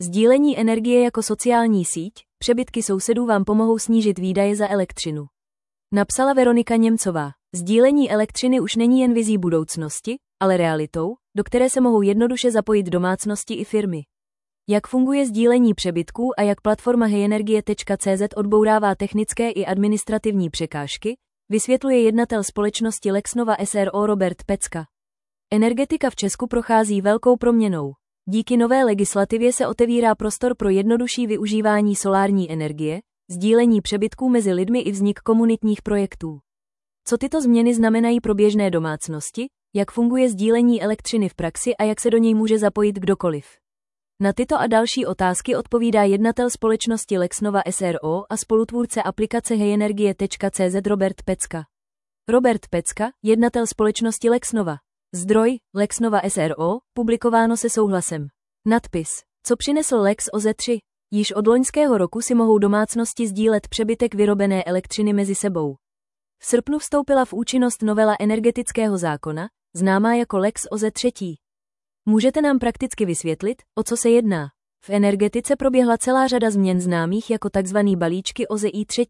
Sdílení energie jako sociální síť, přebytky sousedů vám pomohou snížit výdaje za elektřinu. Napsala Veronika Němcová. Sdílení elektřiny už není jen vizí budoucnosti, ale realitou, do které se mohou jednoduše zapojit domácnosti i firmy. Jak funguje sdílení přebytků a jak platforma heyenergie.cz odbourává technické i administrativní překážky, vysvětluje jednatel společnosti Lexnova s.r.o. Robert Pecka. Energetika v Česku prochází velkou proměnou. Díky nové legislativě se otevírá prostor pro jednodušší využívání solární energie, sdílení přebytků mezi lidmi i vznik komunitních projektů. Co tyto změny znamenají pro běžné domácnosti, jak funguje sdílení elektřiny v praxi a jak se do něj může zapojit kdokoliv? Na tyto a další otázky odpovídá jednatel společnosti Lexnova s.r.o. a spolutvůrce aplikace heyenergie.cz Robert Pecka. Robert Pecka, jednatel společnosti Lexnova. Zdroj, Lexnova s.r.o., publikováno se souhlasem. Nadpis. Co přinesl Lex OZ3? Již od loňského roku si mohou domácnosti sdílet přebytek vyrobené elektřiny mezi sebou. V srpnu vstoupila v účinnost novela energetického zákona, známá jako Lex OZ3. Můžete nám prakticky vysvětlit, o co se jedná? V energetice proběhla celá řada změn známých jako tzv. Balíčky OZE 3.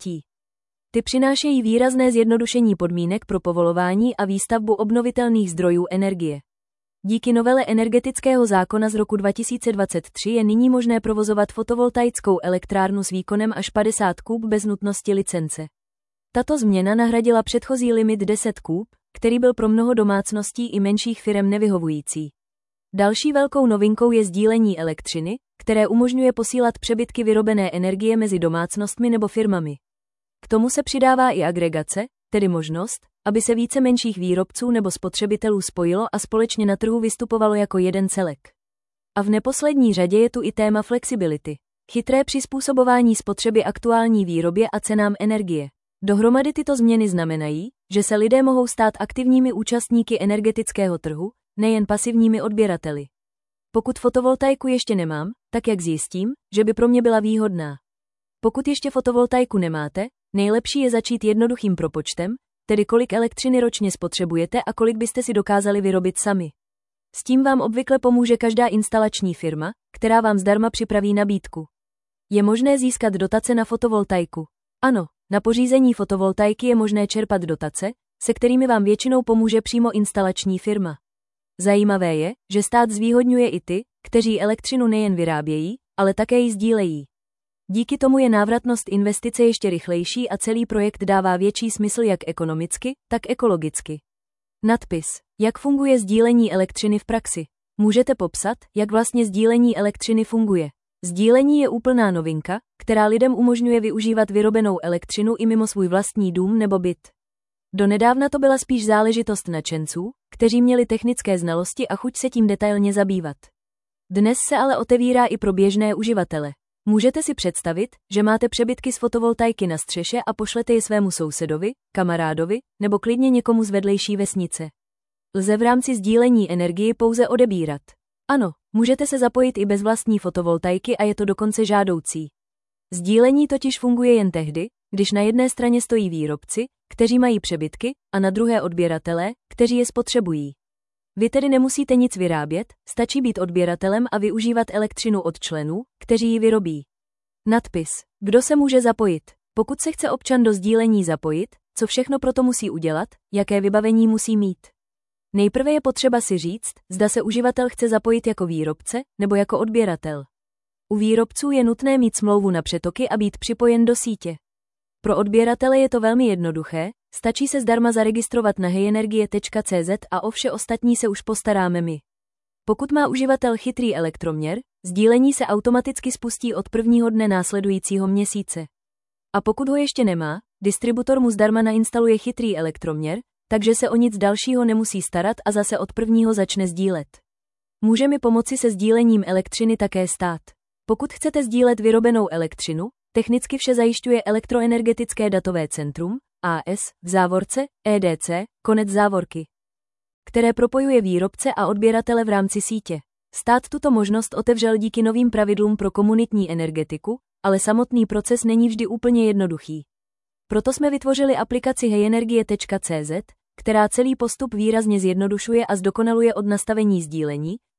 Ty přinášejí výrazné zjednodušení podmínek pro povolování a výstavbu obnovitelných zdrojů energie. Díky novele energetického zákona z roku 2023 je nyní možné provozovat fotovoltaickou elektrárnu s výkonem až 50 kub bez nutnosti licence. Tato změna nahradila předchozí limit 10 kub, který byl pro mnoho domácností i menších firem nevyhovující. Další velkou novinkou je sdílení elektřiny, které umožňuje posílat přebytky vyrobené energie mezi domácnostmi nebo firmami. K tomu se přidává i agregace, tedy možnost, aby se více menších výrobců nebo spotřebitelů spojilo a společně na trhu vystupovalo jako jeden celek. A v neposlední řadě je tu i téma flexibility. Chytré přizpůsobování spotřeby aktuální výrobě a cenám energie. Dohromady tyto změny znamenají, že se lidé mohou stát aktivními účastníky energetického trhu, nejen pasivními odběrateli. Pokud fotovoltaiku ještě nemám, tak jak zjistím, že by pro mě byla výhodná? Pokud ještě fotovoltaiku nemáte, nejlepší je začít jednoduchým propočtem, tedy kolik elektřiny ročně spotřebujete a kolik byste si dokázali vyrobit sami. S tím vám obvykle pomůže každá instalační firma, která vám zdarma připraví nabídku. Je možné získat dotace na fotovoltaiku. Ano, na pořízení fotovoltaiky je možné čerpat dotace, se kterými vám většinou pomůže přímo instalační firma. Zajímavé je, že stát zvýhodňuje i ty, kteří elektřinu nejen vyrábějí, ale také ji sdílejí. Díky tomu je návratnost investice ještě rychlejší a celý projekt dává větší smysl jak ekonomicky, tak ekologicky. Nadpis. Jak funguje sdílení elektřiny v praxi? Můžete popsat, jak vlastně sdílení elektřiny funguje? Sdílení je úplná novinka, která lidem umožňuje využívat vyrobenou elektřinu i mimo svůj vlastní dům nebo byt. Donedávna to byla spíš záležitost nadšenců, kteří měli technické znalosti a chuť se tím detailně zabývat. Dnes se ale otevírá i pro běžné uživatele. Můžete si představit, že máte přebytky z fotovoltaiky na střeše a pošlete je svému sousedovi, kamarádovi, nebo klidně někomu z vedlejší vesnice. Lze v rámci sdílení energii pouze odebírat. Ano, můžete se zapojit i bez vlastní fotovoltaiky a je to dokonce žádoucí. Sdílení totiž funguje jen tehdy, když na jedné straně stojí výrobci, kteří mají přebytky, a na druhé odběratelé, kteří je spotřebují. Vy tedy nemusíte nic vyrábět, stačí být odběratelem a využívat elektřinu od členů, kteří ji vyrobí. Nadpis. Kdo se může zapojit? Pokud se chce občan do sdílení zapojit, co všechno proto musí udělat, jaké vybavení musí mít? Nejprve je potřeba si říct, zda se uživatel chce zapojit jako výrobce nebo jako odběratel. U výrobců je nutné mít smlouvu na přetoky a být připojen do sítě. Pro odběratele je to velmi jednoduché, stačí se zdarma zaregistrovat na heyenergie.cz a o vše ostatní se už postaráme my. Pokud má uživatel chytrý elektroměr, sdílení se automaticky spustí od prvního dne následujícího měsíce. A pokud ho ještě nemá, distributor mu zdarma nainstaluje chytrý elektroměr, takže se o nic dalšího nemusí starat a zase od prvního začne sdílet. Může mi pomoci se sdílením elektřiny také stát. Pokud chcete sdílet vyrobenou elektřinu, technicky vše zajišťuje Elektroenergetické datové centrum, AS, v závorce, EDC, konec závorky, které propojuje výrobce a odběratele v rámci sítě. Stát tuto možnost otevřel díky novým pravidlům pro komunitní energetiku, ale samotný proces není vždy úplně jednoduchý. Proto jsme vytvořili aplikaci heyenergie.cz, která celý postup výrazně zjednodušuje a zdokonaluje od nastavení sdílení,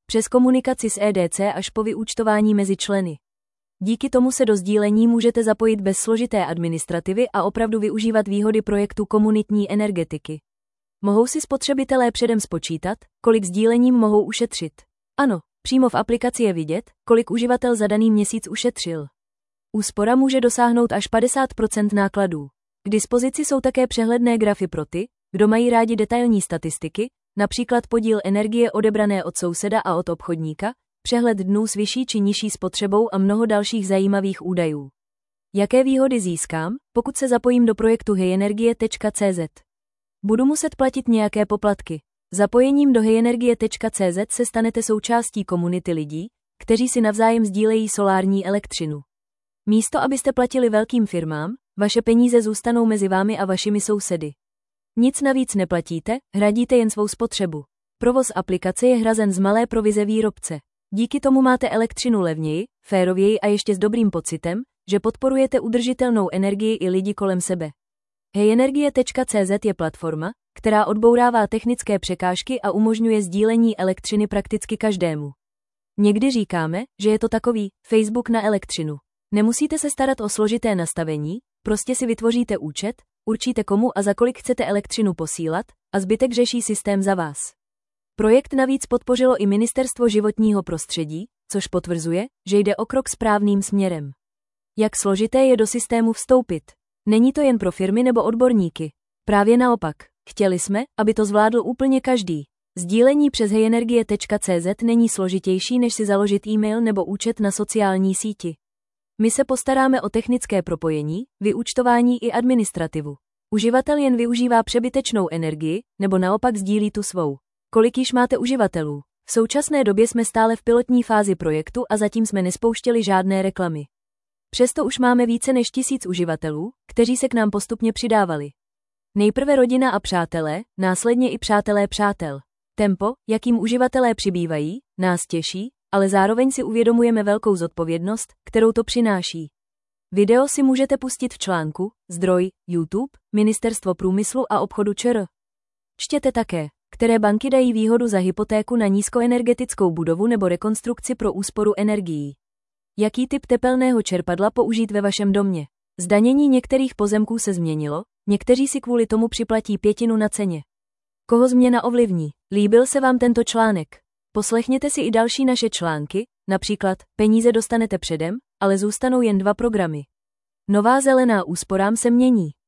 přes komunikaci s EDC až po vyúčtování mezi členy. Díky tomu se do sdílení můžete zapojit bez složité administrativy a opravdu využívat výhody projektu komunitní energetiky. Mohou si spotřebitelé předem spočítat, kolik sdílením mohou ušetřit. Ano, přímo v aplikaci je vidět, kolik uživatel za daný měsíc ušetřil. Úspora může dosáhnout až 50% nákladů. K dispozici jsou také přehledné grafy pro ty, kdo mají rádi detailní statistiky, například podíl energie odebrané od souseda a od obchodníka, přehled dnů s vyšší či nižší spotřebou a mnoho dalších zajímavých údajů. Jaké výhody získám, pokud se zapojím do projektu heyenergie.cz? Budu muset platit nějaké poplatky. Zapojením do heyenergie.cz se stanete součástí komunity lidí, kteří si navzájem sdílejí solární elektřinu. Místo abyste platili velkým firmám, vaše peníze zůstanou mezi vámi a vašimi sousedy. Nic navíc neplatíte, hradíte jen svou spotřebu. Provoz aplikace je hrazen z malé provize výrobce. Díky tomu máte elektřinu levněji, férověji a ještě s dobrým pocitem, že podporujete udržitelnou energii i lidi kolem sebe. heyenergie.cz je platforma, která odbourává technické překážky a umožňuje sdílení elektřiny prakticky každému. Někdy říkáme, že je to takový Facebook na elektřinu. Nemusíte se starat o složité nastavení, prostě si vytvoříte účet, určíte komu a za kolik chcete elektřinu posílat, a zbytek řeší systém za vás. Projekt navíc podpořilo i Ministerstvo životního prostředí, což potvrzuje, že jde o krok správným směrem. Jak složité je do systému vstoupit? Není to jen pro firmy nebo odborníky. Právě naopak, chtěli jsme, aby to zvládl úplně každý. Sdílení přes heyenergie.cz není složitější, než si založit e-mail nebo účet na sociální síti. My se postaráme o technické propojení, vyúčtování i administrativu. Uživatel jen využívá přebytečnou energii, nebo naopak sdílí tu svou. Kolik již máte uživatelů? V současné době jsme stále v pilotní fázi projektu a zatím jsme nespouštěli žádné reklamy. Přesto už máme více než 1000 uživatelů, kteří se k nám postupně přidávali. Nejprve rodina a přátelé, následně i přátelé přátel. Tempo, jakým uživatelé přibývají, nás těší, ale zároveň si uvědomujeme velkou zodpovědnost, kterou to přináší. Video si můžete pustit v článku, zdroj, YouTube, Ministerstvo průmyslu a obchodu ČR. Čtěte také, které banky dají výhodu za hypotéku na nízkoenergetickou budovu nebo rekonstrukci pro úsporu energií. Jaký typ tepelného čerpadla použít ve vašem domě? Zdanění některých pozemků se změnilo, někteří si kvůli tomu připlatí 1/5 na ceně. Koho změna ovlivní? Líbil se vám tento článek? Poslechněte si i další naše články, například peníze dostanete předem, ale zůstanou jen 2 programy. Nová zelená úsporám se mění.